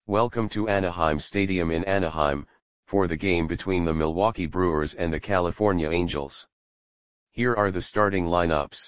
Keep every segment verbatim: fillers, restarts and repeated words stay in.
Welcome to Anaheim Stadium in Anaheim, for the game between the Milwaukee Brewers and the California Angels. Here are the starting lineups.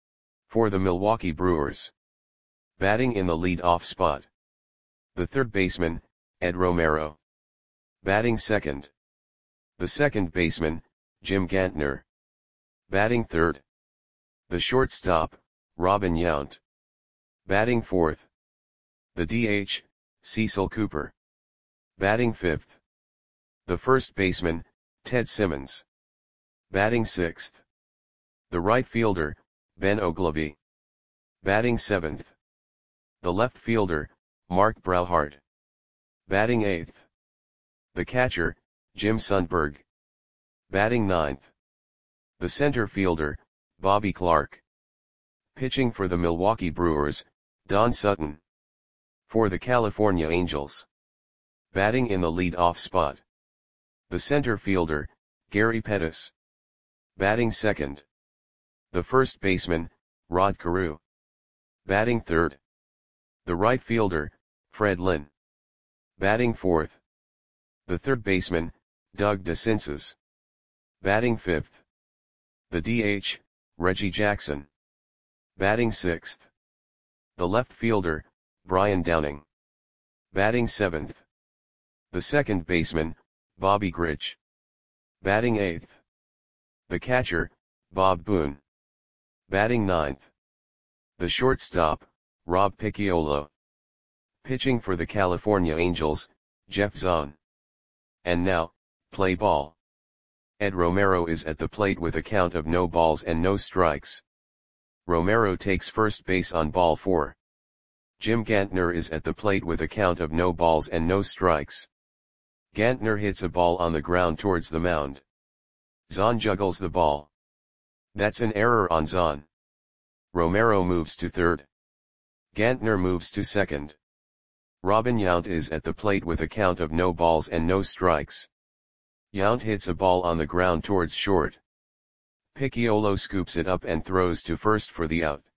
For the Milwaukee Brewers. Batting in the lead-off spot. The third baseman, Ed Romero. Batting second. The second baseman, Jim Gantner. Batting third. The shortstop, Robin Yount. Batting fourth. The D H, Cecil Cooper. Batting fifth. The first baseman, Ted Simmons. Batting sixth. The right fielder, Ben Oglivie. Batting seventh. The left fielder, Mark Brauhart. Batting eighth. The catcher, Jim Sundberg. Batting ninth. The center fielder, Bobby Clarke. Pitching for the Milwaukee Brewers, Don Sutton. For the California Angels. Batting in the lead-off spot. The center fielder, Gary Pettis. Batting second. The first baseman, Rod Carew. Batting third. The right fielder, Fred Lynn. Batting fourth. The third baseman, Doug DeCinces. Batting fifth. The D H, Reggie Jackson. Batting sixth. The left fielder, Brian Downing. Batting seventh. The second baseman, Bobby Grich. Batting eighth. The catcher, Bob Boone. Batting ninth. The shortstop, Rob Picciolo. Pitching for the California Angels, Jeff Zahn. And now, play ball. Ed Romero is at the plate with a count of no balls and no strikes. Romero takes first base on ball four. Jim Gantner is at the plate with a count of no balls and no strikes. Gantner hits a ball on the ground towards the mound. Zahn juggles the ball. That's an error on Zahn. Romero moves to third. Gantner moves to second. Robin Yount is at the plate with a count of no balls and no strikes. Yount hits a ball on the ground towards short. Picciolo scoops it up and throws to first for the out.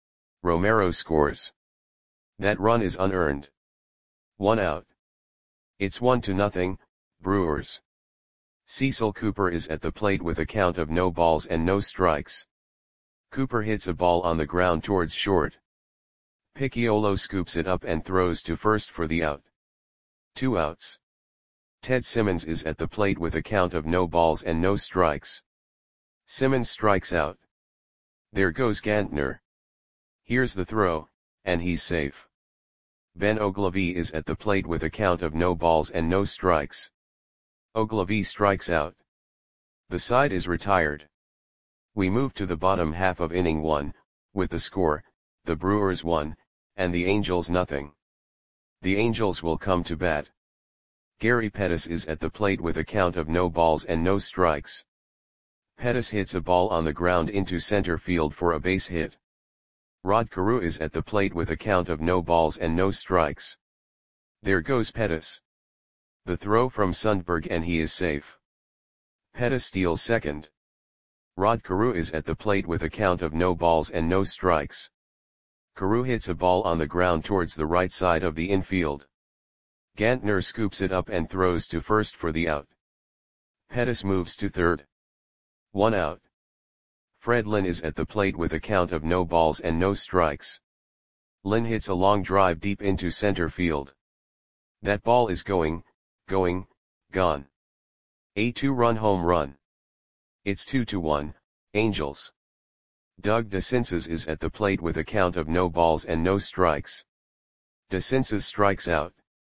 Romero scores. That run is unearned. One out. It's one to nothing, Brewers. Cecil Cooper is at the plate with a count of no balls and no strikes. Cooper hits a ball on the ground towards short. Picciolo scoops it up and throws to first for the out. Two outs. Ted Simmons is at the plate with a count of no balls and no strikes. Simmons strikes out. There goes Gantner. Here's the throw, and he's safe. Ben Oglivie is at the plate with a count of no balls and no strikes. Oglivie strikes out. The side is retired. We move to the bottom half of inning one, with the score, the Brewers one, and the Angels nothing. The Angels will come to bat. Gary Pettis is at the plate with a count of no balls and no strikes. Pettis hits a ball on the ground into center field for a base hit. Rod Carew is at the plate with a count of no balls and no strikes. There goes Pettis. The throw from Sundberg and he is safe. Pettis steals second. Rod Carew is at the plate with a count of no balls and no strikes. Carew hits a ball on the ground towards the right side of the infield. Gantner scoops it up and throws to first for the out. Pettis moves to third. One out. Fred Lynn is at the plate with a count of no balls and no strikes. Lynn hits a long drive deep into center field. That ball is going, going, gone. A two-run home run. It's two to one, Angels. Doug DeCinces is at the plate with a count of no balls and no strikes. DeCinces strikes out.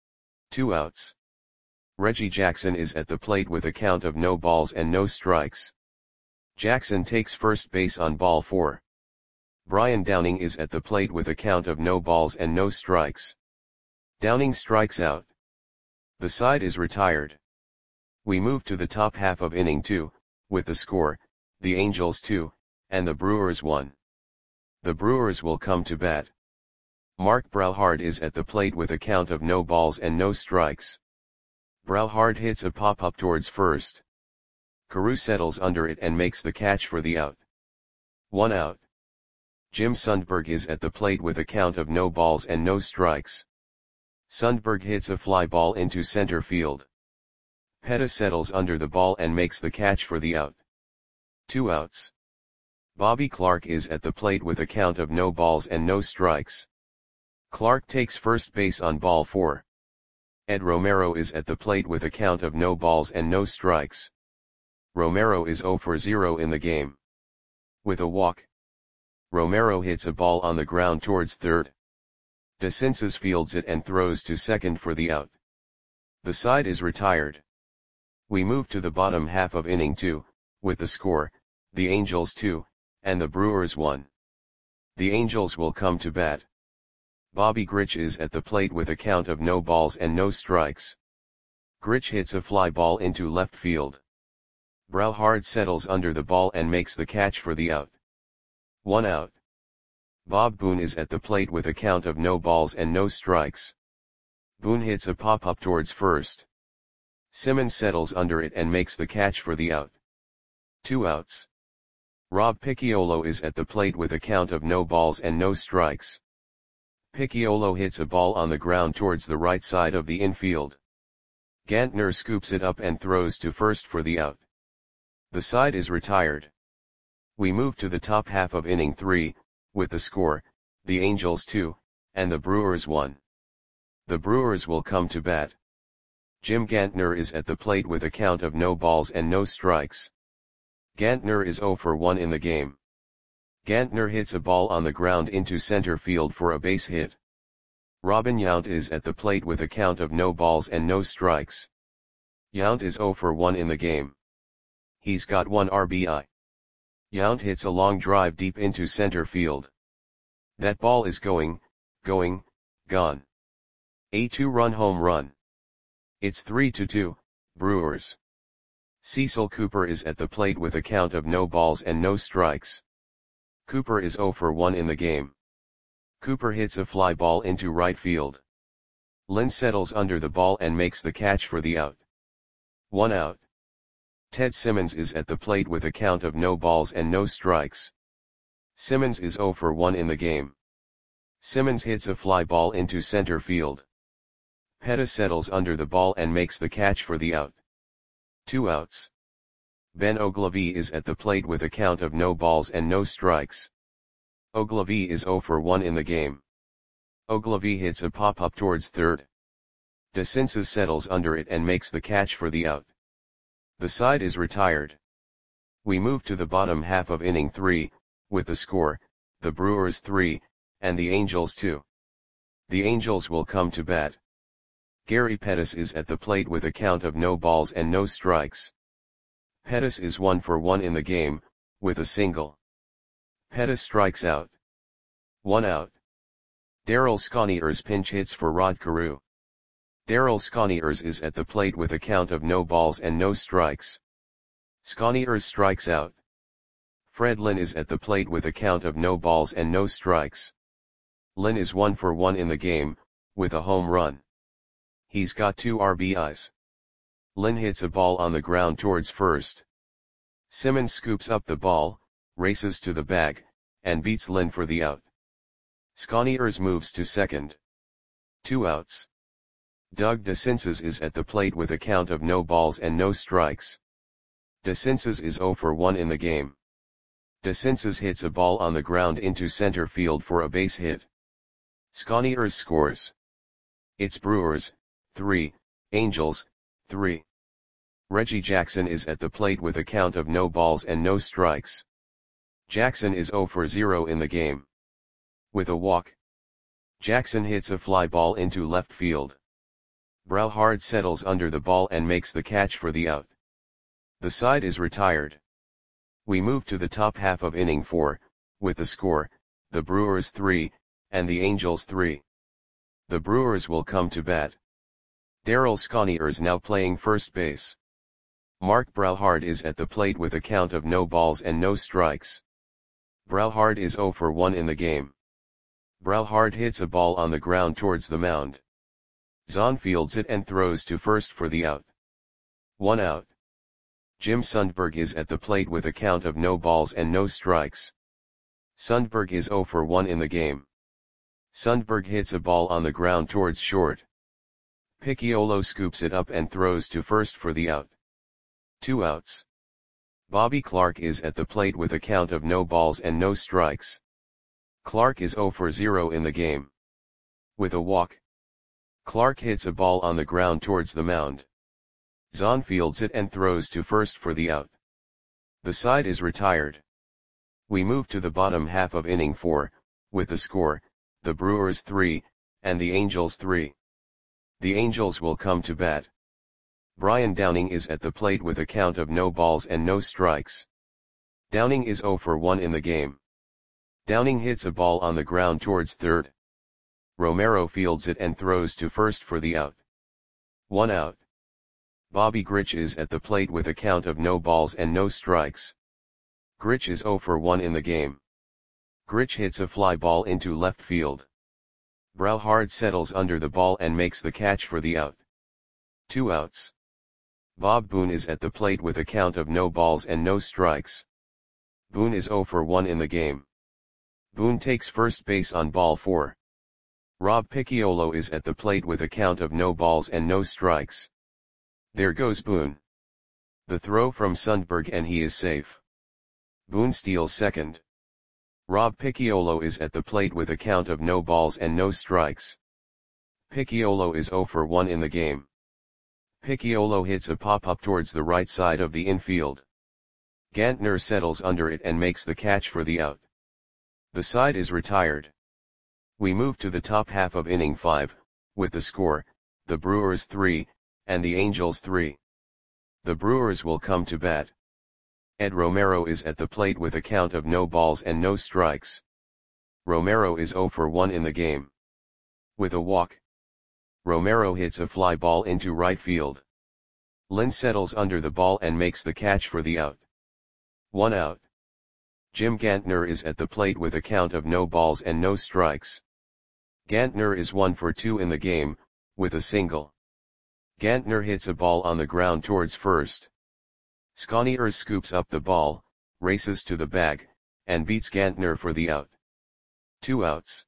Two outs. Reggie Jackson is at the plate with a count of no balls and no strikes. Jackson takes first base on ball four. Brian Downing is at the plate with a count of no balls and no strikes. Downing strikes out. The side is retired. We move to the top half of inning two, with the score, the Angels two, and the Brewers one. The Brewers will come to bat. Mark Brauhart is at the plate with a count of no balls and no strikes. Brauhart hits a pop-up towards first. Carew settles under it and makes the catch for the out. One out. Jim Sundberg is at the plate with a count of no balls and no strikes. Sundberg hits a fly ball into center field. Pettis settles under the ball and makes the catch for the out. Two outs. Bobby Clark is at the plate with a count of no balls and no strikes. Clark takes first base on ball four. Ed Romero is at the plate with a count of no balls and no strikes. Romero is zero for zero in the game. With a walk, Romero hits a ball on the ground towards third. DeCinces fields it and throws to second for the out. The side is retired. We move to the bottom half of inning two, with the score, the Angels two, and the Brewers one. The Angels will come to bat. Bobby Grich is at the plate with a count of no balls and no strikes. Grich hits a fly ball into left field. Brauhard settles under the ball and makes the catch for the out. One out. Bob Boone is at the plate with a count of no balls and no strikes. Boone hits a pop-up towards first. Simmons settles under it and makes the catch for the out. Two outs. Rob Picciolo is at the plate with a count of no balls and no strikes. Picciolo hits a ball on the ground towards the right side of the infield. Gantner scoops it up and throws to first for the out. The side is retired. We move to the top half of inning three, with the score, the Angels two, and the Brewers one. The Brewers will come to bat. Jim Gantner is at the plate with a count of no balls and no strikes. Gantner is zero for one in the game. Gantner hits a ball on the ground into center field for a base hit. Robin Yount is at the plate with a count of no balls and no strikes. Yount is zero for one in the game. He's got one R B I. Yount hits a long drive deep into center field. That ball is going, going, gone. A two-run home run. It's three to two, Brewers. Cecil Cooper is at the plate with a count of no balls and no strikes. Cooper is zero for one in the game. Cooper hits a fly ball into right field. Lynn settles under the ball and makes the catch for the out. One out. Ted Simmons is at the plate with a count of no balls and no strikes. Simmons is zero for one in the game. Simmons hits a fly ball into center field. Pettis settles under the ball and makes the catch for the out. Two outs. Ben Oglivie is at the plate with a count of no balls and no strikes. Oglivie is zero for one in the game. Oglivie hits a pop-up towards third. DeCinces settles under it and makes the catch for the out. The side is retired. We move to the bottom half of inning three, with the score, the Brewers three, and the Angels two. The Angels will come to bat. Gary Pettis is at the plate with a count of no balls and no strikes. Pettis is one for one in the game, with a single. Pettis strikes out. One out. Darryl Sconiers pinch hits for Rod Carew. Darryl Sconiers is at the plate with a count of no balls and no strikes. Sconiers strikes out. Fred Lynn is at the plate with a count of no balls and no strikes. Lynn is one for one in the game, with a home run. He's got two R B Is. Lynn hits a ball on the ground towards first. Simmons scoops up the ball, races to the bag, and beats Lynn for the out. Sconiers moves to second. Two outs. Doug DeCinces is at the plate with a count of no balls and no strikes. DeCinces is zero for one in the game. DeCinces hits a ball on the ground into center field for a base hit. Sconiers scores. It's Brewers, three, Angels, three. Reggie Jackson is at the plate with a count of no balls and no strikes. Jackson is zero for zero in the game. With a walk, Jackson hits a fly ball into left field. Brauhard settles under the ball and makes the catch for the out. The side is retired. We move to the top half of inning four, with the score, the Brewers three, and the Angels three. The Brewers will come to bat. Darryl Sconiers now playing first base. Mark Brauhard is at the plate with a count of no balls and no strikes. Brauhard is zero for one in the game. Brauhard hits a ball on the ground towards the mound. Zahn fields it and throws to first for the out. One out. Jim Sundberg is at the plate with a count of no balls and no strikes. Sundberg is zero for one in the game. Sundberg hits a ball on the ground towards short. Picciolo scoops it up and throws to first for the out. Two outs. Bobby Clark is at the plate with a count of no balls and no strikes. Clark is zero for zero in the game. With a walk, Clark hits a ball on the ground towards the mound. Zahn fields it and throws to first for the out. The side is retired. We move to the bottom half of inning four, with the score, the Brewers three, and the Angels three. The Angels will come to bat. Brian Downing is at the plate with a count of no balls and no strikes. Downing is zero for one in the game. Downing hits a ball on the ground towards third. Romero fields it and throws to first for the out. One out. Bobby Grich is at the plate with a count of no balls and no strikes. Grich is zero for one in the game. Grich hits a fly ball into left field. Brauhard settles under the ball and makes the catch for the out. Two outs. Bob Boone is at the plate with a count of no balls and no strikes. Boone is zero for one in the game. Boone takes first base on ball four. Rob Picciolo is at the plate with a count of no balls and no strikes. There goes Boone. The throw from Sundberg and he is safe. Boone steals second. Rob Picciolo is at the plate with a count of no balls and no strikes. Picciolo is zero for one in the game. Picciolo hits a pop-up towards the right side of the infield. Gantner settles under it and makes the catch for the out. The side is retired. We move to the top half of inning five, with the score, the Brewers three, and the Angels three. The Brewers will come to bat. Ed Romero is at the plate with a count of no balls and no strikes. Romero is zero for one in the game. With a walk, Romero hits a fly ball into right field. Lynn settles under the ball and makes the catch for the out. One out. Jim Gantner is at the plate with a count of no balls and no strikes. Gantner is one for two in the game, with a single. Gantner hits a ball on the ground towards first. Sconiers scoops up the ball, races to the bag, and beats Gantner for the out. Two outs.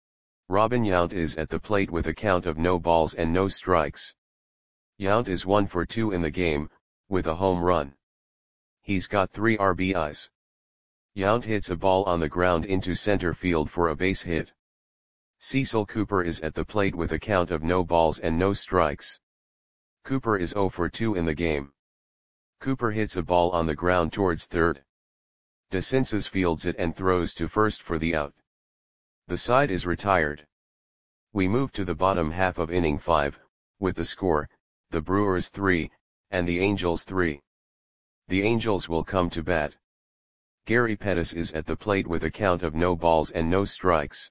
Robin Yount is at the plate with a count of no balls and no strikes. Yount is one for two in the game, with a home run. He's got three R B Is. Yount hits a ball on the ground into center field for a base hit. Cecil Cooper is at the plate with a count of no balls and no strikes. Cooper is zero for two in the game. Cooper hits a ball on the ground towards third. DeCinces fields it and throws to first for the out. The side is retired. We move to the bottom half of inning five, with the score, the Brewers three, and the Angels three. The Angels will come to bat. Gary Pettis is at the plate with a count of no balls and no strikes.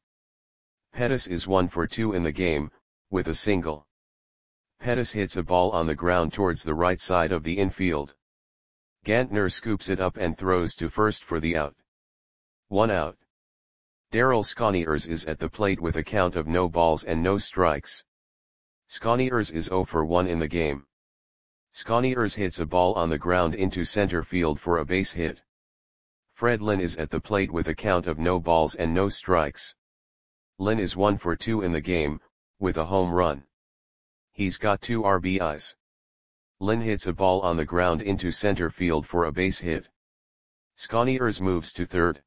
Pettis is one for two in the game, with a single. Pettis hits a ball on the ground towards the right side of the infield. Gantner scoops it up and throws to first for the out. One out. Darryl Sconiers is at the plate with a count of no balls and no strikes. Sconiers is zero for one in the game. Sconiers hits a ball on the ground into center field for a base hit. Fred Lynn is at the plate with a count of no balls and no strikes. Lynn is one for two in the game, with a home run. He's got two R B Is. Lynn hits a ball on the ground into center field for a base hit. Sconiers moves to third.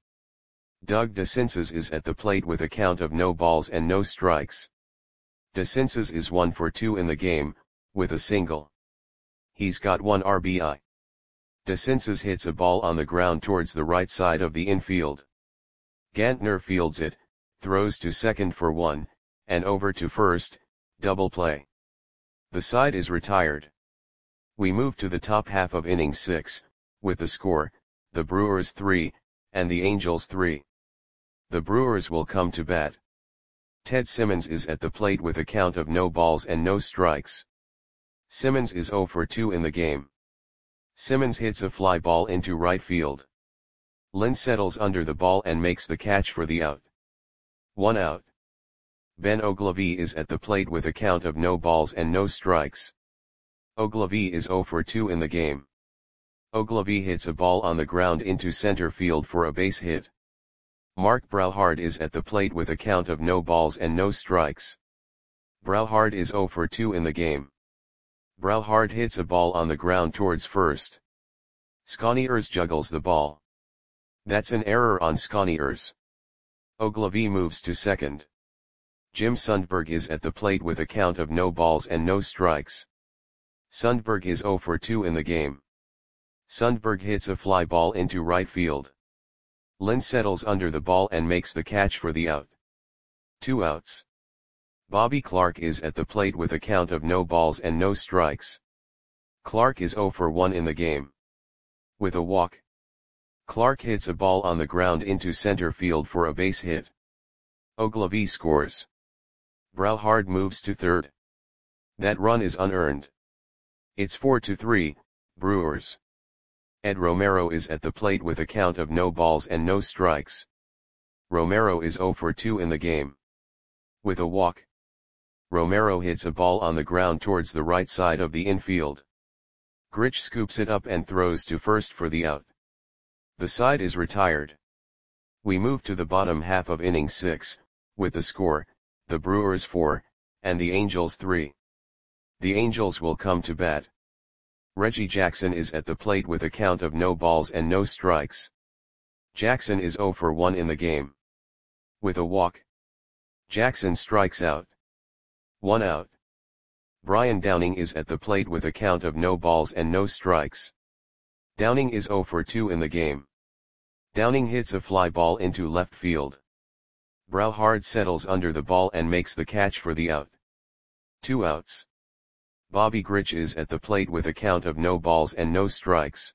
Doug DeCinces is at the plate with a count of no balls and no strikes. DeCinces is one for two in the game, with a single. He's got one R B I. DeCinces hits a ball on the ground towards the right side of the infield. Gantner fields it, throws to second for one, and over to first, double play. The side is retired. We move to the top half of inning six, with the score, the Brewers three, and the Angels three. The Brewers will come to bat. Ted Simmons is at the plate with a count of no balls and no strikes. Simmons is zero for two in the game. Simmons hits a fly ball into right field. Lynn settles under the ball and makes the catch for the out. One out. Ben Ogilvie is at the plate with a count of no balls and no strikes. Ogilvie is zero for two in the game. Ogilvie hits a ball on the ground into center field for a base hit. Mark Brauhard is at the plate with a count of no balls and no strikes. Brauhard is zero for two in the game. Brauhard hits a ball on the ground towards first. Sconiers juggles the ball. That's an error on Sconiers. Ogilvy moves to second. Jim Sundberg is at the plate with a count of no balls and no strikes. Sundberg is zero for two in the game. Sundberg hits a fly ball into right field. Lynn settles under the ball and makes the catch for the out. Two outs. Bobby Clark is at the plate with a count of no balls and no strikes. Clark is zero for one in the game. With a walk, Clark hits a ball on the ground into center field for a base hit. Ogilvy scores. Brauhard moves to third. That run is unearned. It's four to three, Brewers. Ed Romero is at the plate with a count of no balls and no strikes. Romero is zero for two in the game. With a walk, Romero hits a ball on the ground towards the right side of the infield. Grich scoops it up and throws to first for the out. The side is retired. We move to the bottom half of inning six, with the score, the Brewers four, and the Angels three. The Angels will come to bat. Reggie Jackson is at the plate with a count of no balls and no strikes. Jackson is zero for one in the game. With a walk, Jackson strikes out. One out. Brian Downing is at the plate with a count of no balls and no strikes. Downing is zero for two in the game. Downing hits a fly ball into left field. Brauhard settles under the ball and makes the catch for the out. Two outs. Bobby Grich is at the plate with a count of no balls and no strikes.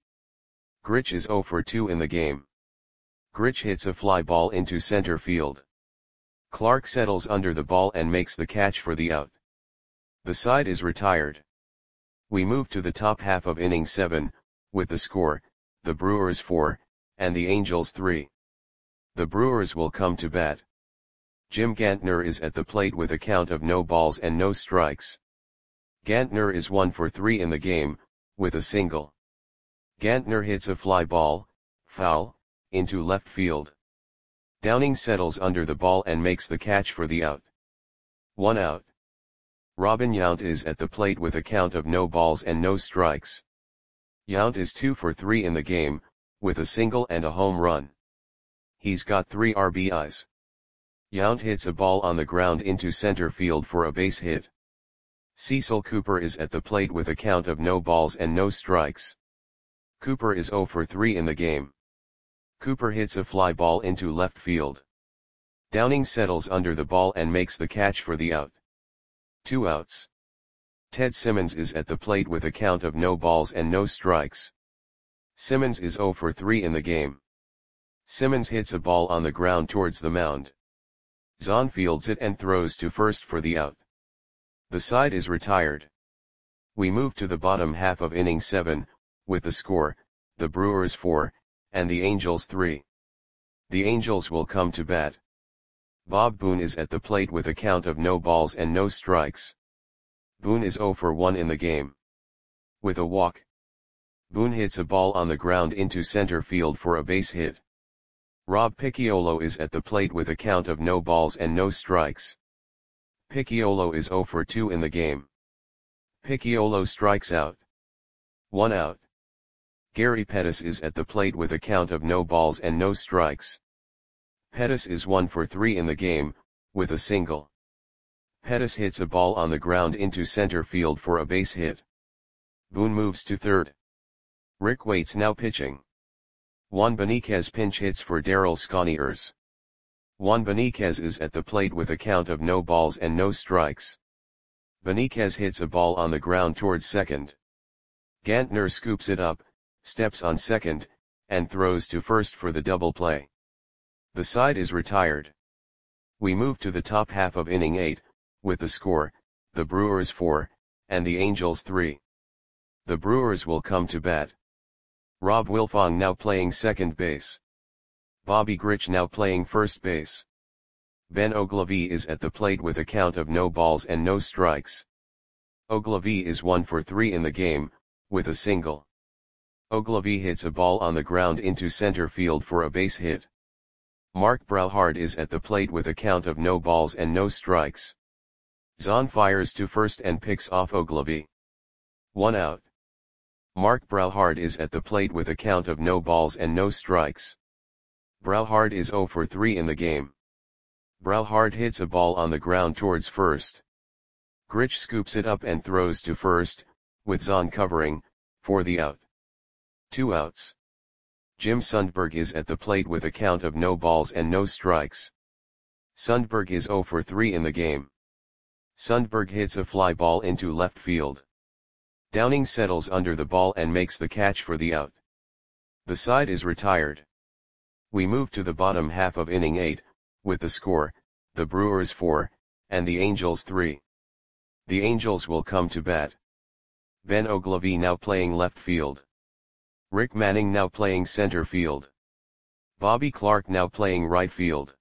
Grich is zero for two in the game. Grich hits a fly ball into center field. Clark settles under the ball and makes the catch for the out. The side is retired. We move to the top half of inning seven, with the score, the Brewers four, and the Angels three. The Brewers will come to bat. Jim Gantner is at the plate with a count of no balls and no strikes. Gantner is one for three in the game, with a single. Gantner hits a fly ball, foul, into left field. Downing settles under the ball and makes the catch for the out. One out. Robin Yount is at the plate with a count of no balls and no strikes. Yount is two for three in the game, with a single and a home run. He's got three R B Is. Yount hits a ball on the ground into center field for a base hit. Cecil Cooper is at the plate with a count of no balls and no strikes. Cooper is zero for three in the game. Cooper hits a fly ball into left field. Downing settles under the ball and makes the catch for the out. Two outs. Ted Simmons is at the plate with a count of no balls and no strikes. Simmons is zero for three in the game. Simmons hits a ball on the ground towards the mound. Zahn fields it and throws to first for the out. The side is retired. We move to the bottom half of inning seven, with the score, the Brewers four, and the Angels three. The Angels will come to bat. Bob Boone is at the plate with a count of no balls and no strikes. Boone is zero for one in the game. With a walk, Boone hits a ball on the ground into center field for a base hit. Rob Picciolo is at the plate with a count of no balls and no strikes. Picciolo is zero for two in the game. Picciolo strikes out. One out. Gary Pettis is at the plate with a count of no balls and no strikes. Pettis is one for three in the game, with a single. Pettis hits a ball on the ground into center field for a base hit. Boone moves to third. Rick Waite's now pitching. Juan Beniquez pinch hits for Darryl Sconiers. Juan Beniquez is at the plate with a count of no balls and no strikes. Beniquez hits a ball on the ground towards second. Gantner scoops it up, steps on second, and throws to first for the double play. The side is retired. We move to the top half of inning eight, with the score, the Brewers four, and the Angels three. The Brewers will come to bat. Rob Wilfong now playing second base. Bobby Grich now playing first base. Ben Ogilvy is at the plate with a count of no balls and no strikes. Ogilvy is one for three in the game, with a single. Ogilvy hits a ball on the ground into center field for a base hit. Mark Brauhard is at the plate with a count of no balls and no strikes. Zahn fires to first and picks off Ogilvy. One out. Mark Brouhard is at the plate with a count of no balls and no strikes. Brouhard is zero for three in the game. Brouhard hits a ball on the ground towards first. Grich scoops it up and throws to first, with Zahn covering, for the out. Two outs. Jim Sundberg is at the plate with a count of no balls and no strikes. Sundberg is zero for three in the game. Sundberg hits a fly ball into left field. Downing settles under the ball and makes the catch for the out. The side is retired. We move to the bottom half of inning eight, with the score, the Brewers four, and the Angels three. The Angels will come to bat. Ben Ogilvy now playing left field. Rick Manning now playing center field. Bobby Clark now playing right field.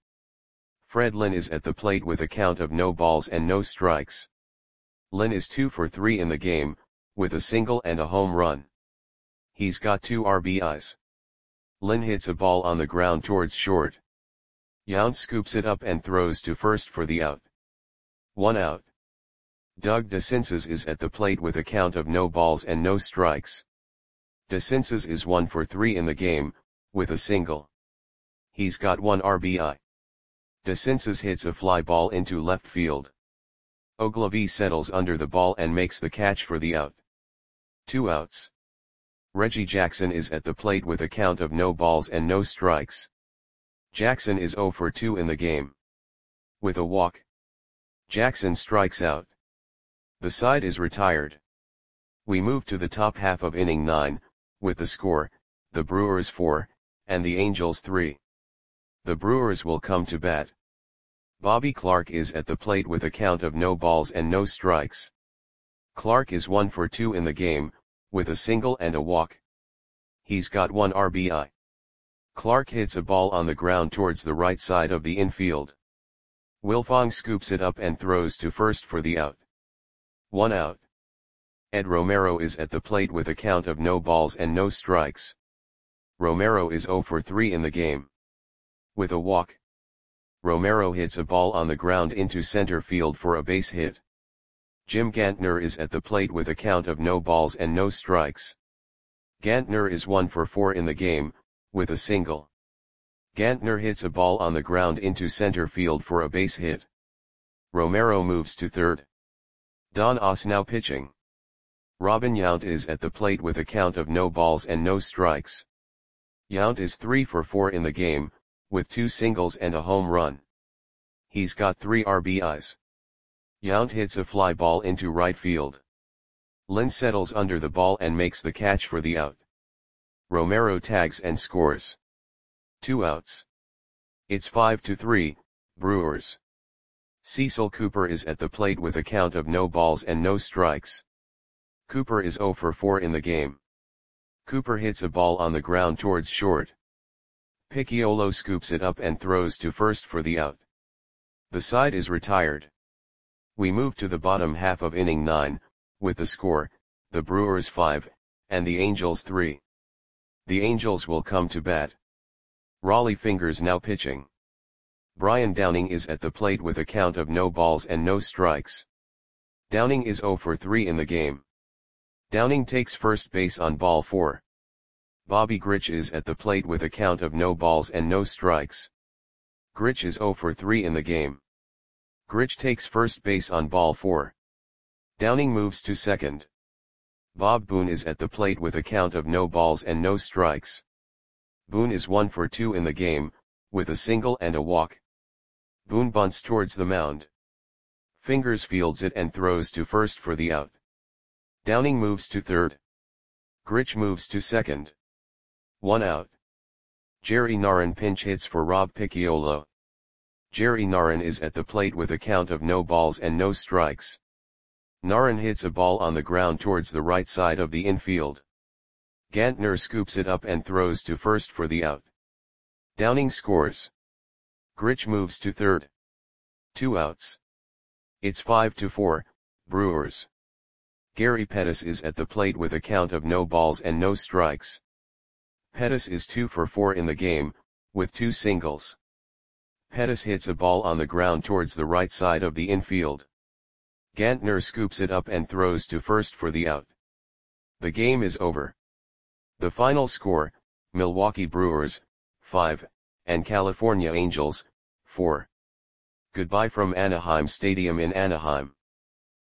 Fred Lynn is at the plate with a count of no balls and no strikes. Lynn is two for three in the game, with a single and a home run. He's got two R B Is. Lynn hits a ball on the ground towards short. Yount scoops it up and throws to first for the out. One out. Doug DeCinces is at the plate with a count of no balls and no strikes. DeCinces is one for three in the game, with a single. He's got one R B I. DeCinces hits a fly ball into left field. Ogilvy settles under the ball and makes the catch for the out. Two outs. Reggie Jackson is at the plate with a count of no balls and no strikes. Jackson is zero for two in the game. With a walk. Jackson strikes out. The side is retired. We move to the top half of inning nine, with the score, the Brewers four, and the Angels three. The Brewers will come to bat. Bobby Clark is at the plate with a count of no balls and no strikes. Clark is one for two in the game, with a single and a walk. He's got one R B I. Clark hits a ball on the ground towards the right side of the infield. Wilfong scoops it up and throws to first for the out. One out. Ed Romero is at the plate with a count of no balls and no strikes. Romero is zero for three in the game. With a walk. Romero hits a ball on the ground into center field for a base hit. Jim Gantner is at the plate with a count of no balls and no strikes. Gantner is one for four in the game, with a single. Gantner hits a ball on the ground into center field for a base hit. Romero moves to third. Don Oss now pitching. Robin Yount is at the plate with a count of no balls and no strikes. Yount is three for four in the game, with two singles and a home run. He's got three R B Is. Yount hits a fly ball into right field. Lynn settles under the ball and makes the catch for the out. Romero tags and scores. Two outs. It's five to three, Brewers. Cecil Cooper is at the plate with a count of no balls and no strikes. Cooper is zero for four in the game. Cooper hits a ball on the ground towards short. Picciolo scoops it up and throws to first for the out. The side is retired. We move to the bottom half of inning nine, with the score, the Brewers five, and the Angels three. The Angels will come to bat. Raleigh Fingers now pitching. Brian Downing is at the plate with a count of no balls and no strikes. Downing is zero for three in the game. Downing takes first base on ball four. Bobby Grich is at the plate with a count of no balls and no strikes. Grich is zero for three in the game. Grich takes first base on ball four. Downing moves to second. Bob Boone is at the plate with a count of no balls and no strikes. Boone is one for two in the game, with a single and a walk. Boone bunts towards the mound. Fingers fields it and throws to first for the out. Downing moves to third. Grich moves to second. One out. Jerry Narron pinch hits for Rob Picciolo. Jerry Narron is at the plate with a count of no balls and no strikes. Narron hits a ball on the ground towards the right side of the infield. Gantner scoops it up and throws to first for the out. Downing scores. Grich moves to third. Two outs. It's five to four, Brewers. Gary Pettis is at the plate with a count of no balls and no strikes. Pettis is two for four in the game, with two singles. Pettis hits a ball on the ground towards the right side of the infield. Gantner scoops it up and throws to first for the out. The game is over. The final score, Milwaukee Brewers, five, and California Angels, four. Goodbye from Anaheim Stadium in Anaheim.